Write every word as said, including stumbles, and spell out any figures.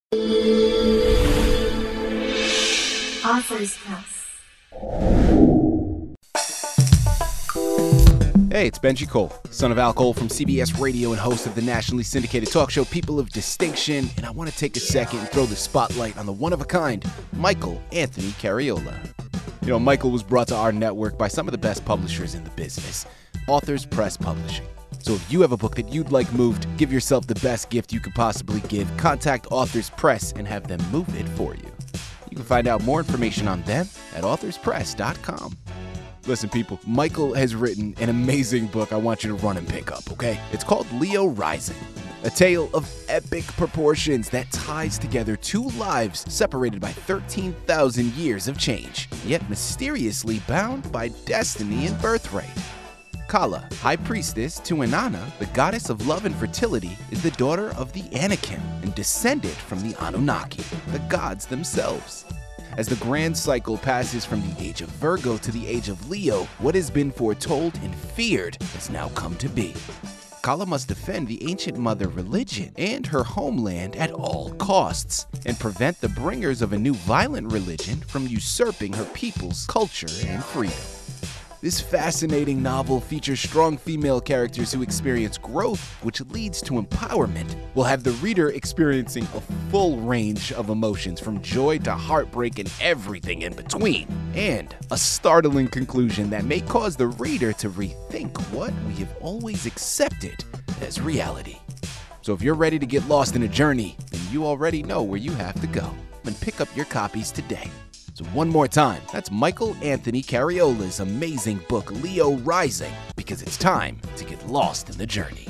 Authors Press. Hey, it's Benji Cole, son of Al Cole from C B S Radio and host of the nationally syndicated talk show People of Distinction, and I want to take a second and throw the spotlight on the one-of-a-kind Michael Anthony Cariola. You know, Michael was brought to our network by some of the best publishers in the business, Authors Press Publishing. So if you have a book that you'd like moved, give yourself the best gift you could possibly give. Contact Authors Press and have them move it for you. You can find out more information on them at authors press dot com. Listen, people, Michael has written an amazing book I want you to run and pick up, okay? It's called Leo Rising, a tale of epic proportions that ties together two lives separated by thirteen thousand years of change, yet mysteriously bound by destiny and birthright. Kala, high priestess to Inanna, the goddess of love and fertility, is the daughter of the Anakim and descended from the Anunnaki, the gods themselves. As the grand cycle passes from the age of Virgo to the age of Leo, what has been foretold and feared has now come to be. Kala must defend the ancient mother religion and her homeland at all costs, and prevent the bringers of a new violent religion from usurping her people's culture and freedom. This fascinating novel features strong female characters who experience growth, which leads to empowerment. We'll have the reader experiencing a full range of emotions from joy to heartbreak and everything in between. And a startling conclusion that may cause the reader to rethink what we have always accepted as reality. So if you're ready to get lost in a journey, then you already know where you have to go. And pick up your copies today. So one more time, that's Michael Anthony Cariola's amazing book, Leo Rising, because it's time to get lost in the journey.